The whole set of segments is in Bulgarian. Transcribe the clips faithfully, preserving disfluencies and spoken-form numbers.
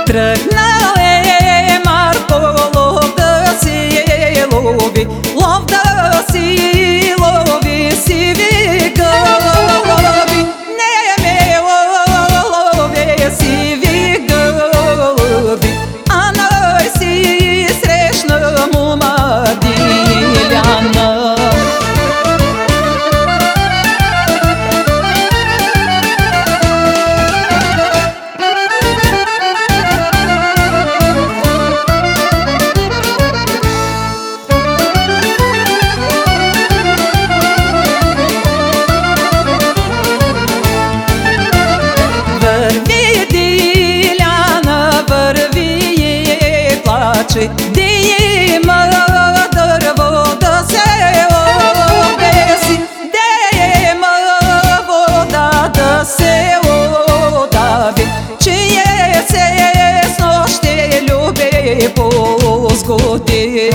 Тръгнал Марко лов да си лови, лов да си лови сиви гълъби. Не ме лови сиви гълъби, а най си срещна му Диляна. Де има дърво да се обеси, де има вода да се удави, чие се с нощи люби позгоди.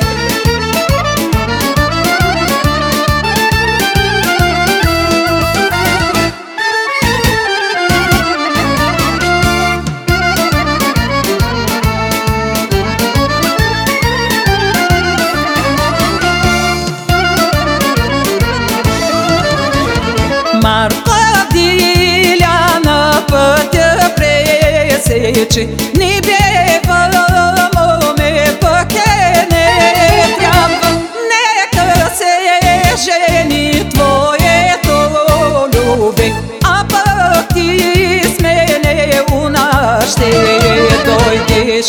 Марко Диляна пътя пресече, не бива ме пък е не трябва. Нека се жени твоето любе, а пък ти с мене у нас ще дойдеш.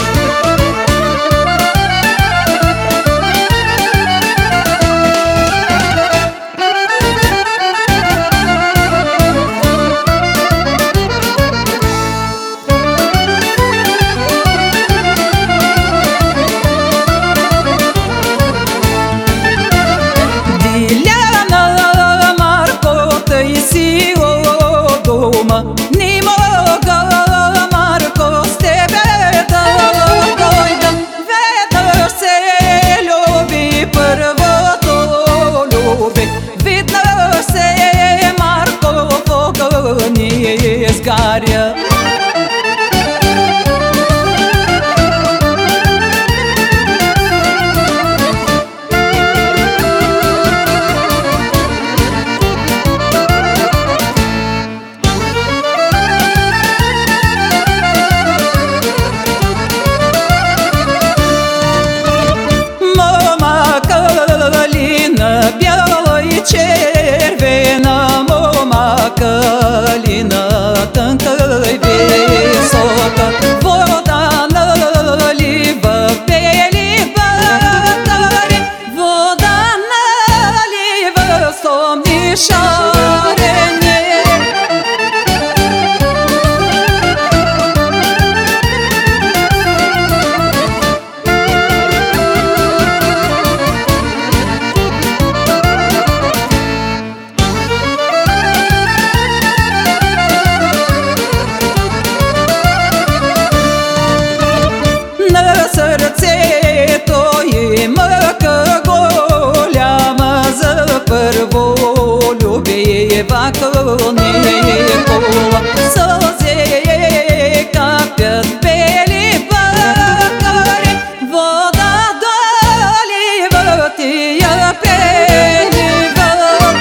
Не мога, Марко, с тебе да дойда. Веднъж се люби първото люби, веднъж се, Марко, в огъни изгаря. Бяла и червена мома калина, тънка и висока, вода налива бели батари, вода налива стомни шарене. Сърцето има голяма за първо любива Никола. Сълзи капят бели бакари, вода долива тия прелива.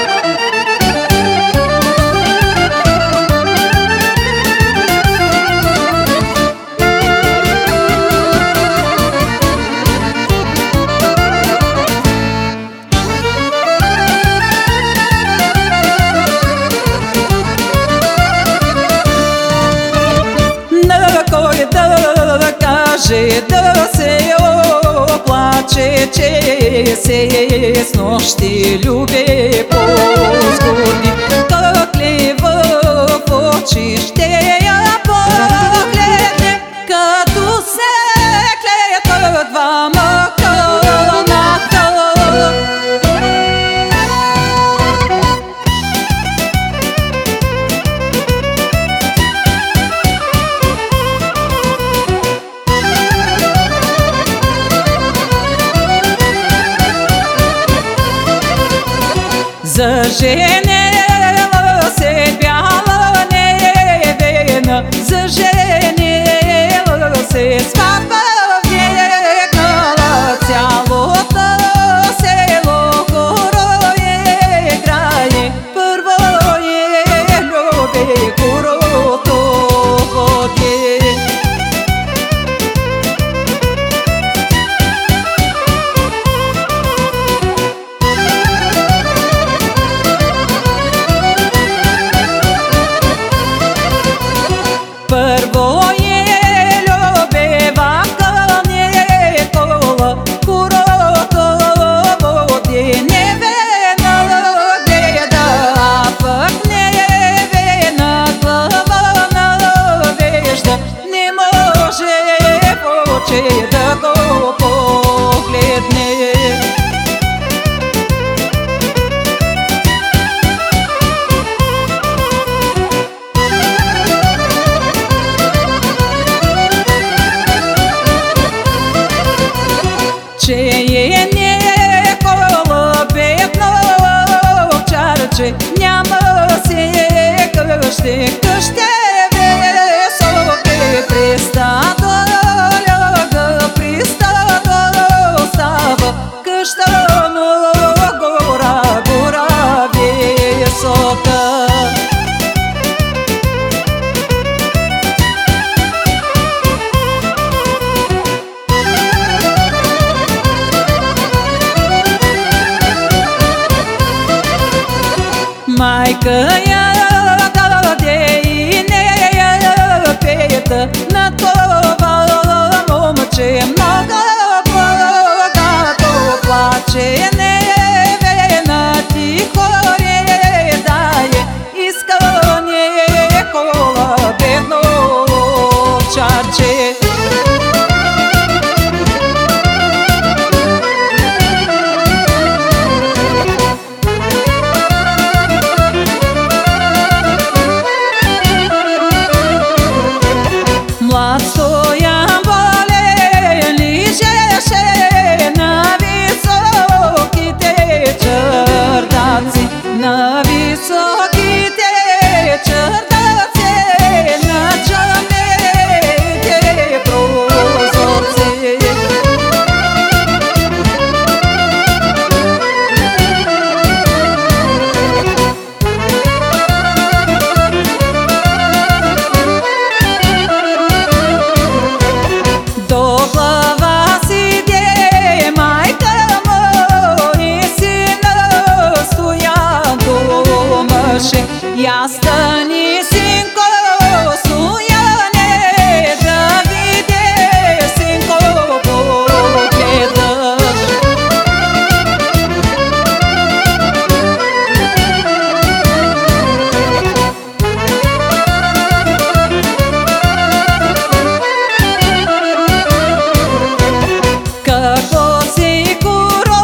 Да каже, да се оплаче, че се с нощи люби позгоди. Тъкли в очи ще я погледне, като се клетат двама кълната. Заженела се бяла невена, заженела майка я даде и нея пета на това момче много богато плаче. Невена тихо ридае, иска Никола бедно чарче. Млад Стоян болен лежеше на високите чардаци, на високите чардаци, на черните прозорци. До глава сиде майка му и сина Стоян домаше. Я стани, синко Стояне, да видиш, синко, погледаш. Какво си куро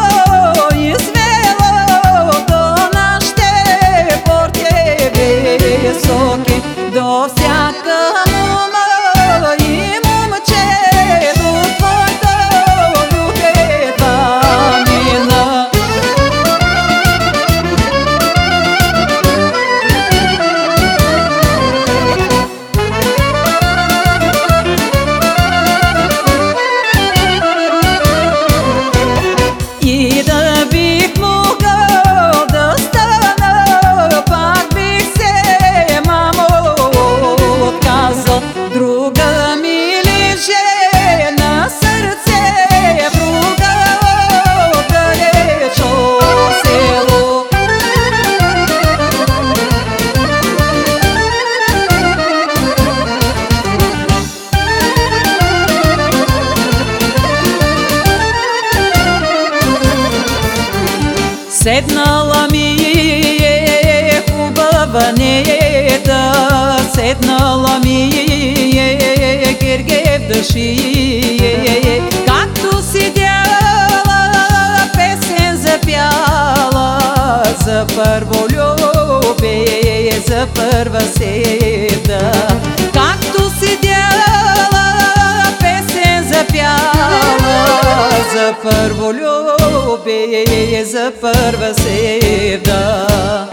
извело до нашите порти високи, до всяка мума и момче, до твоята любедва мина. И да бих могъл да стана, пак бих се, мамо, отказал. Друга ми лежи на сърце, друга далеч от село. Седнала ми е хубава неда, седнала ми е Гергев да шие. Както сидяла, песен запяла за първо любие, за първа седа. Както сидяла, песен запяла за първо любие, за първа седа.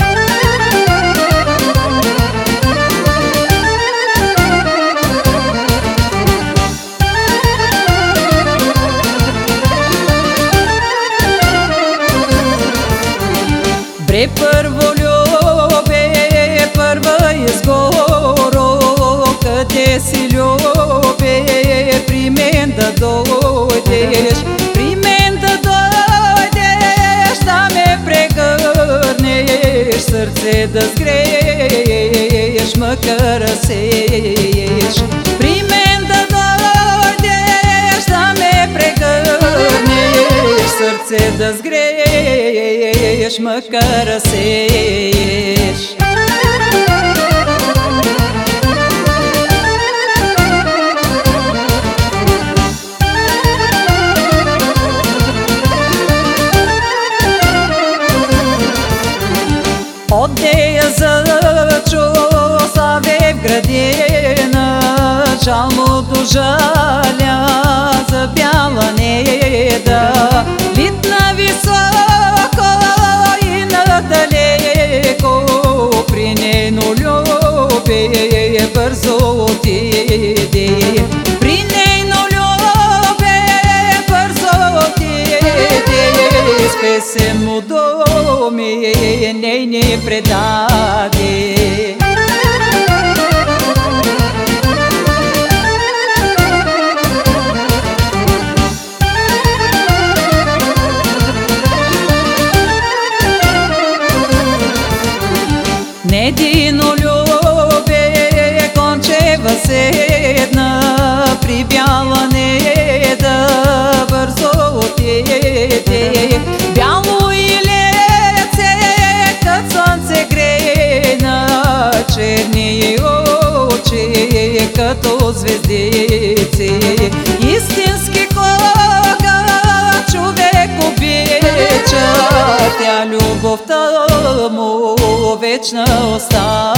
Бре първо любе, първа изгоро, къде си любе, при мен да дойдеш, при мен да дойдеш, да ме прегърнеш, сърце да сгрееш, ме разсееш. При мен да дойдеш, да ме прегърнеш, сърце да сгрееш, ме разсееш. От нея зачу Саве в градина, жалмото жаля за бяла неда. Литна високо и надалеко, при нейно любе бързо отиде. При нейно любе бързо отиде, с песен му думи ней не предаде. Единолюбие кончева седна при бяла неда, бързо отиде. Бяло илице, кът слънце грена, черни очи като звездици. Истински кога човек обича, тя любовта му вечна остава.